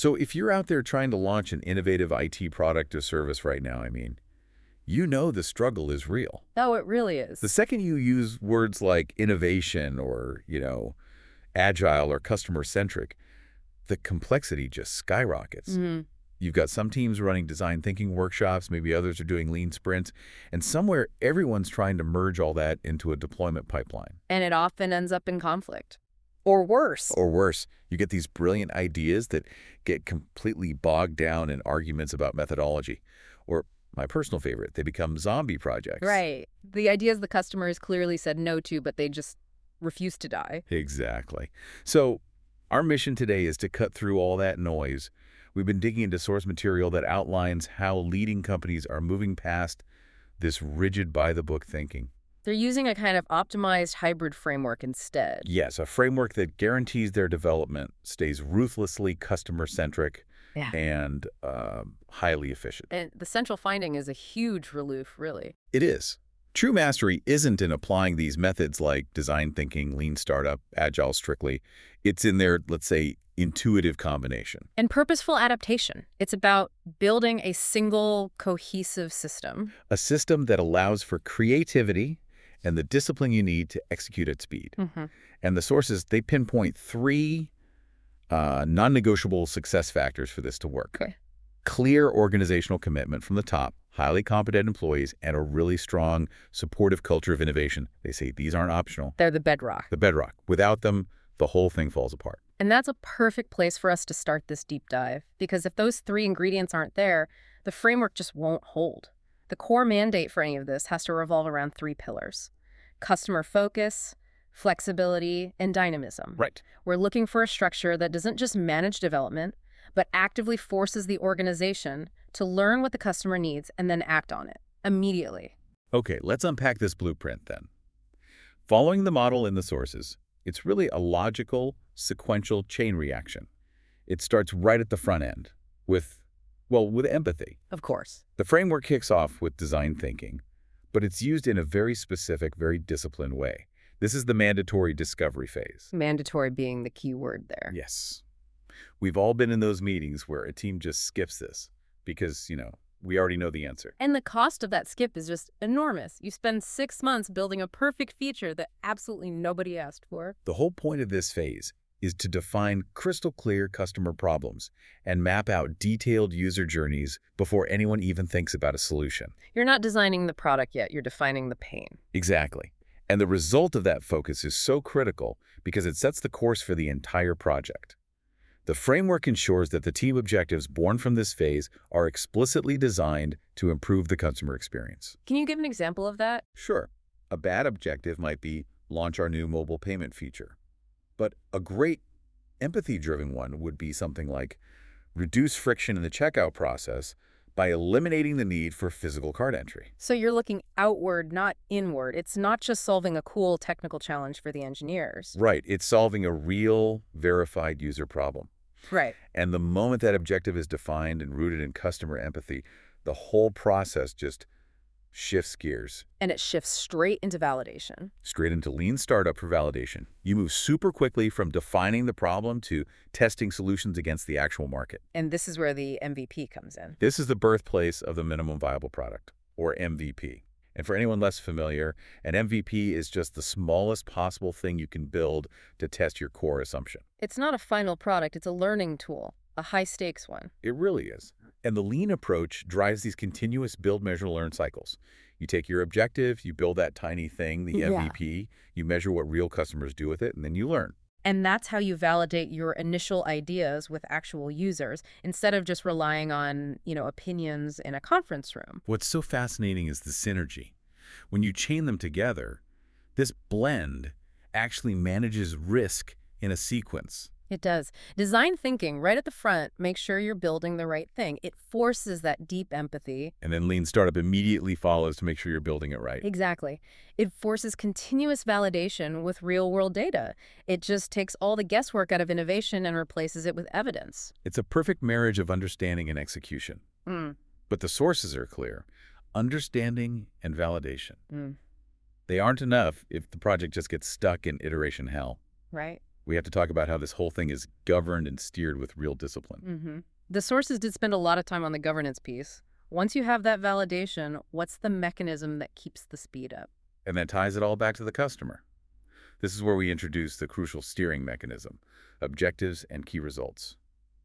So if you're out there trying to launch an innovative IT product or service right now, you know the struggle is real. Oh, it really The is. second you use words like innovation or, agile or customer-centric, the complexity just skyrockets. Mhm. You've got some teams running design thinking workshops, maybe others are doing lean sprints, and somewhere everyone's trying to merge all that into a deployment pipeline. And it often ends up in conflict. Or worse. Or worse, you get these brilliant ideas that get completely bogged down in arguments about methodology. Or, my personal favorite, they become zombie projects. Right. The ideas the customer has clearly said no to, but they just refuse to die. Exactly. So, our mission today is to cut through all that noise. We've been digging into source material that outlines how leading companies are moving past this rigid by-the-book thinking. They're using a kind of optimized hybrid framework instead. Yes, a framework that guarantees their development stays ruthlessly customer-centric Yeah. and highly efficient. And the central finding is a huge relief, really. It is. True mastery isn't in applying these methods like design thinking, lean startup, agile strictly. It's in their, let's say, intuitive combination. And purposeful adaptation. It's about building a single, cohesive system. A system that allows for creativity and the discipline you need to execute at speed. Mm-hmm. And the sources, they pinpoint three non-negotiable success factors for this to work. Okay. Clear organizational commitment from the top, highly competent employees, and a really strong, supportive culture of innovation. They say these aren't optional. They're the bedrock. The bedrock. Without them, the whole thing falls apart. And that's a perfect place for us to start this deep dive, because if those three ingredients aren't there, the framework just won't hold. The core mandate for any of this has to revolve around three pillars: customer focus, flexibility, and dynamism. Right. We're looking for a structure that doesn't just manage development, but actively forces the organization to learn what the customer needs and then act on it immediately. Okay, let's unpack this blueprint then. Following the model in the sources, it's really a logical, sequential chain reaction. It starts right at the front end with empathy. Of course. The framework kicks off with design thinking, but it's used in a very specific, very disciplined way. This is the mandatory discovery phase. Mandatory being the key word there. Yes. We've all been in those meetings where a team just skips this because, we already know the answer. And the cost of that skip is just enormous. You spend 6 months building a perfect feature that absolutely nobody asked for. The whole point of this phase is to define crystal clear customer problems and map out detailed user journeys before anyone even thinks about a solution. You're not designing the product yet, you're defining the pain. Exactly. And the result of that focus is so critical because it sets the course for the entire project. The framework ensures that the team objectives born from this phase are explicitly designed to improve the customer experience. Can you give an example of that? Sure, a bad objective might be launch our new mobile payment feature. But a great empathy-driven one would be something like reduce friction in the checkout process by eliminating the need for physical card entry. So you're looking outward, not inward. It's not just solving a cool technical challenge for the engineers. Right, it's solving a real, verified user problem. Right. And the moment that objective is defined and rooted in customer empathy, the whole process just shifts gears. And it shifts straight into validation. Straight into lean startup for validation. You move super quickly from defining the problem to testing solutions against the actual market. And this is where the MVP comes in. This is the birthplace of the minimum viable product, or MVP. And for anyone less familiar, an MVP is just the smallest possible thing you can build to test your core assumption. It's not a final product, it's a learning tool, a high-stakes one. It really is. And the lean approach drives these continuous build, measure, learn cycles. You take your objective, you build that tiny thing, the MVP, you measure what real customers do with it, and then you learn. And that's how you validate your initial ideas with actual users, instead of just relying on, opinions in a conference room. What's so fascinating is the synergy. When you chain them together, this blend actually manages risk in a sequence. It does. Design thinking right at the front makes sure you're building the right thing. It forces that deep empathy. And then lean startup immediately follows to make sure you're building it right. Exactly. It forces continuous validation with real-world data. It just takes all the guesswork out of innovation and replaces it with evidence. It's a perfect marriage of understanding and execution. But the sources are clear. Understanding and validation. They aren't enough if the project just gets stuck in iteration hell. Right. We have to talk about how this whole thing is governed and steered with real discipline. The sources did spend a lot of time on the governance piece. Once you have that validation, what's the mechanism that keeps the speed up? And that ties it all back to the customer. This is where we introduce the crucial steering mechanism, objectives and key results,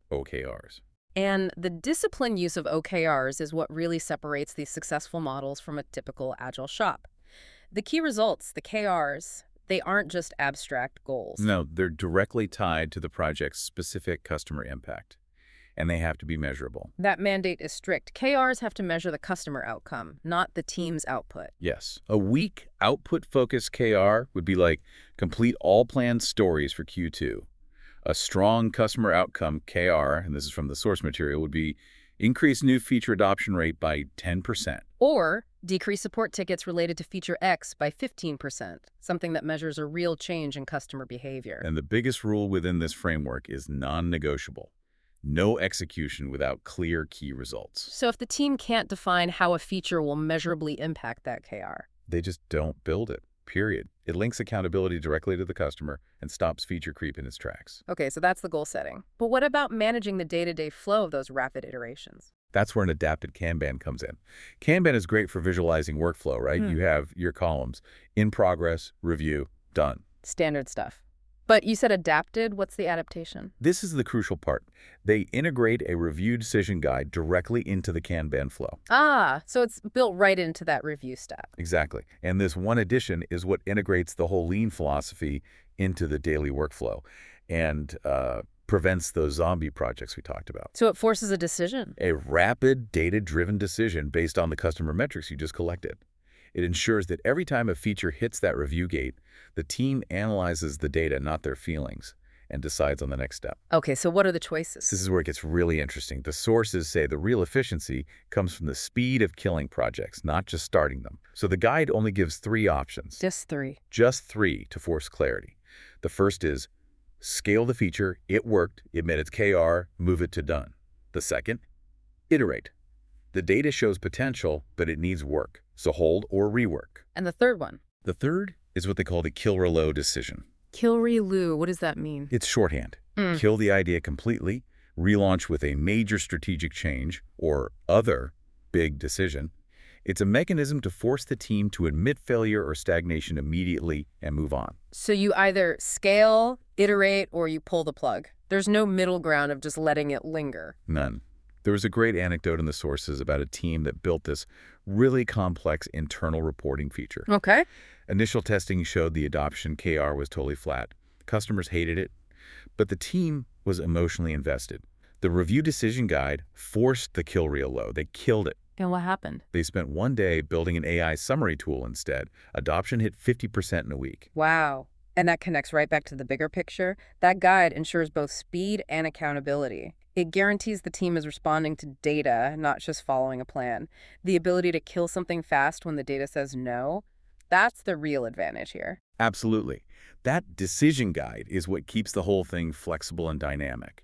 OKRs. And the disciplined use of OKRs is what really separates these successful models from a typical agile shop. The key results, the KRs, they aren't just abstract goals. No, they're directly tied to the project's specific customer impact, and they have to be measurable. That mandate is strict. KRs have to measure the customer outcome, not the team's output. Yes. A weak output-focused KR would be like complete all planned stories for Q2. A strong customer outcome KR, and this is from the source material, would be increase new feature adoption rate by 10%. Or decrease support tickets related to feature X by 15%, something that measures a real change in customer behavior. And the biggest rule within this framework is non-negotiable. No execution without clear key results. So if the team can't define how a feature will measurably impact that KR, They just don't build it, period. It links accountability directly to the customer and stops feature creep in its tracks. okay, so that's the goal setting. But what about managing the day-to-day flow of those rapid iterations? That's where an adapted Kanban comes in. Kanban is great for visualizing workflow, right? You have your columns, in progress, review, done. Standard stuff. But you said adapted. What's the adaptation? This is the crucial part. They integrate a review decision guide directly into the Kanban flow. Ah, so it's built right into that review step. Exactly. And this one addition is what integrates the whole lean philosophy into the daily workflow and prevents those zombie projects we talked about. So it forces a decision. A rapid, data-driven decision based on the customer metrics you just collected. It ensures that every time a feature hits that review gate, the team analyzes the data, not their feelings, and decides on the next step. Okay, so what are the choices? This is where it gets really interesting. The sources say the real efficiency comes from the speed of killing projects, not just starting them. So the guide only gives 3 options. Just 3. Just 3 to force clarity. The first is scale the feature, it worked, it met its KR, move it to done. The second, iterate. The data shows potential, but it needs work, so hold or rework. And the third one? The third is what they call the kill reload decision. Kill reload. What does that mean? It's shorthand. Kill the idea completely, relaunch with a major strategic change or other big decision. It's a mechanism to force the team to admit failure or stagnation immediately and move on. So you either scale, iterate, or you pull the plug. There's no middle ground of just letting it linger. None. There was a great anecdote in the sources about a team that built this really complex internal reporting feature. Okay. Initial testing showed the adoption KR was totally flat. Customers hated it, but the team was emotionally invested. The review decision guide forced the kill reload. They killed it. And what happened? They spent one day building an AI summary tool instead. Adoption hit 50% in a week. Wow. And that connects right back to the bigger picture. That guide ensures both speed and accountability. It guarantees the team is responding to data, not just following a plan. The ability to kill something fast when the data says no, that's the real advantage here. Absolutely. That decision guide is what keeps the whole thing flexible and dynamic.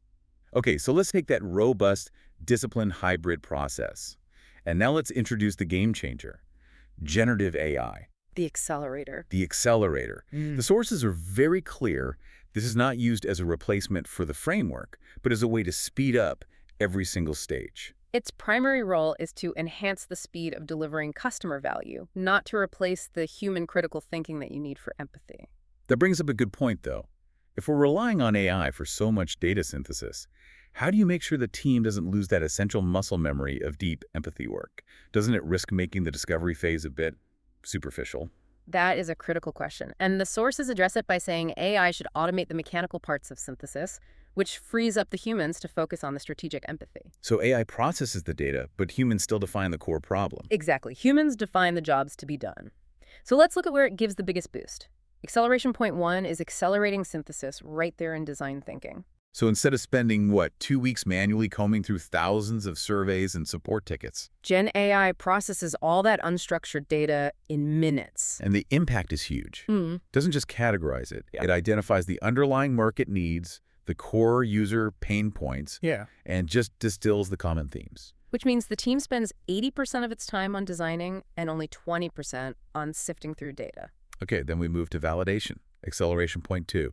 Okay, so let's take that robust, disciplined hybrid process. And now let's introduce the game changer, generative AI. The accelerator. The accelerator. The sources are very clear. This is not used as a replacement for the framework, but as a way to speed up every single stage. Its primary role is to enhance the speed of delivering customer value, not to replace the human critical thinking that you need for empathy. That brings up a good point, though. If we're relying on AI for so much data synthesis, how do you make sure the team doesn't lose that essential muscle memory of deep empathy work? Doesn't it risk making the discovery phase a bit superficial? That is a critical question, and the sources address it by saying AI should automate the mechanical parts of synthesis, which frees up the humans to focus on the strategic empathy. So AI processes the data, but humans still define the core problem. Exactly. Humans define the jobs to be done. So let's look at where it gives the biggest boost. Acceleration point 1 is accelerating synthesis right there in design thinking. So instead of spending, 2 weeks manually combing through thousands of surveys and support tickets? Gen AI processes all that unstructured data in minutes. And the impact is huge. It doesn't just categorize it. It identifies the underlying market needs, the core user pain points, and just distills the common themes. Which means the team spends 80% of its time on designing and only 20% on sifting through data. Okay, then we move to validation. Acceleration point 2.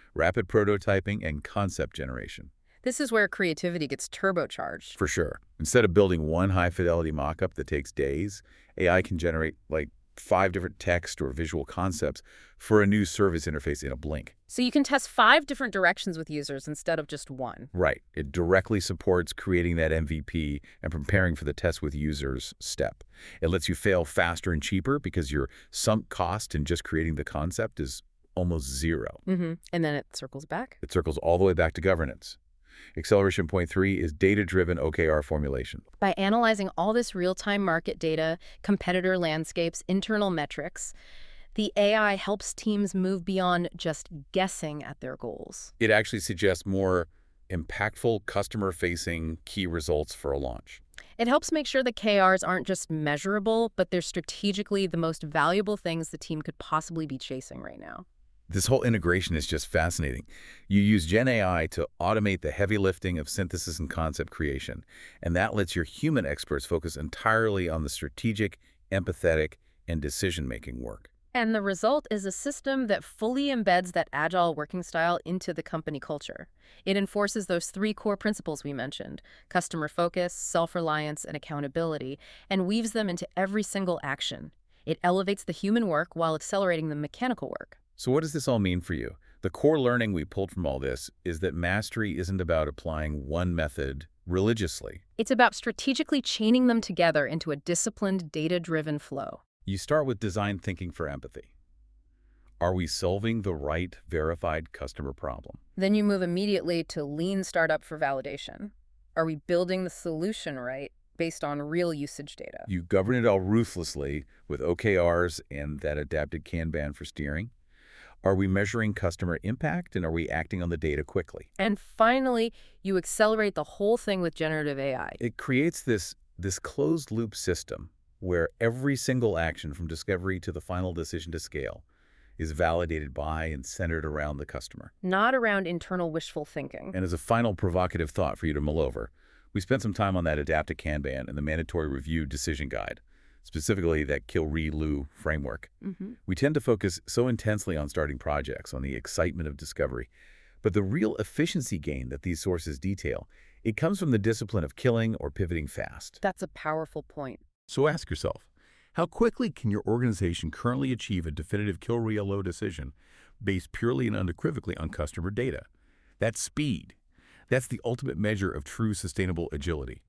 rapid prototyping, and concept generation. This is where creativity gets turbocharged. For sure. Instead of building one high-fidelity mock-up that takes days, AI can generate like 5 different text or visual concepts for a new service interface in a blink. So you can test 5 different directions with users instead of just one. Right. It directly supports creating that MVP and preparing for the test with users step. It lets you fail faster and cheaper because your sunk cost in just creating the concept is almost zero. And then it circles back. It circles all the way back to governance. Acceleration point 3 is data-driven OKR formulation. By analyzing all this real-time market data, competitor landscapes, internal metrics, the AI helps teams move beyond just guessing at their goals. It actually suggests more impactful customer-facing key results for a launch. It helps make sure the KRs aren't just measurable, but they're strategically the most valuable things the team could possibly be chasing right now. This whole integration is just fascinating. You use Gen AI to automate the heavy lifting of synthesis and concept creation, and that lets your human experts focus entirely on the strategic, empathetic, and decision-making work. And the result is a system that fully embeds that agile working style into the company culture. It enforces those 3 core principles we mentioned: customer focus, self-reliance, and accountability, and weaves them into every single action. It elevates the human work while accelerating the mechanical work. So what does this all mean for you? The core learning we pulled from all this is that mastery isn't about applying one method religiously. It's about strategically chaining them together into a disciplined, data-driven flow. You start with design thinking for empathy. Are we solving the right verified customer problem? Then you move immediately to lean startup for validation. Are we building the solution right based on real usage data? You govern it all ruthlessly with OKRs and that adapted Kanban for steering. Are we measuring customer impact, and are we acting on the data quickly? And finally, you accelerate the whole thing with generative AI. It creates this closed-loop system where every single action from discovery to the final decision to scale is validated by and centered around the customer. Not around internal wishful thinking. And as a final provocative thought for you to mull over, we spent some time on that adapted Kanban and the mandatory review decision guide, specifically that Kill-Re-Lu framework. We tend to focus so intensely on starting projects, on the excitement of discovery, but the real efficiency gain that these sources detail, it comes from the discipline of killing or pivoting fast. That's a powerful point. So ask yourself, how quickly can your organization currently achieve a definitive Kill-Re-Lu decision based purely and unequivocally on customer data? That's speed. That's the ultimate measure of true sustainable agility.